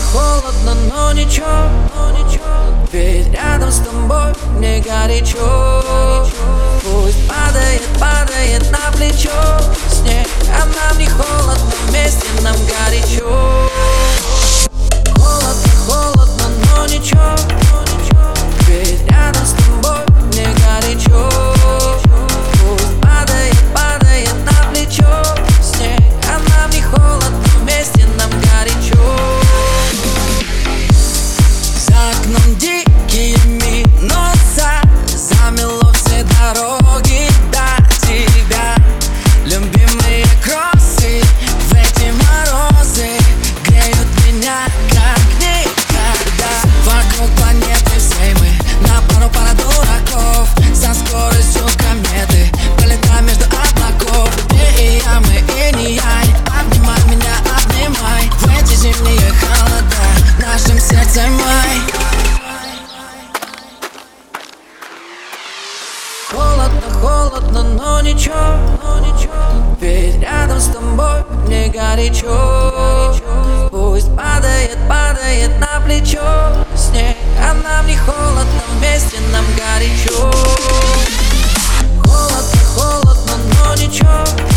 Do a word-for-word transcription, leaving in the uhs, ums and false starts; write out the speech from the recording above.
холодно, но ничего, но ничего, ведь рядом с тобой мне горячо. Пусть падает, падает на плечо снег, а нам не холодно, вместе нам горячо. Холодно, холодно, но ничего, но ничего, ведь рядом с тобой мне горячо. Пусть падает, падает на плечо снег, а нам не холодно, вместе нам горячо. За окном дикие минуса, замело все дороги до тебя. Любимые кроссы в эти морозы греют меня как никогда. Вокруг планеты всей мы на пару пара дураков, со скоростью кометы пролетаем между облаков. Ты и я, мы и не я. Обнимай меня, обнимай в эти зимние холода, в нашем сердце май. Холодно, холодно, но ничего, но ничего, ведь рядом с тобой мне горячо. Пусть падает, падает на плечо снег, а нам не холодно, вместе нам горячо. Холодно, холодно, но ничего,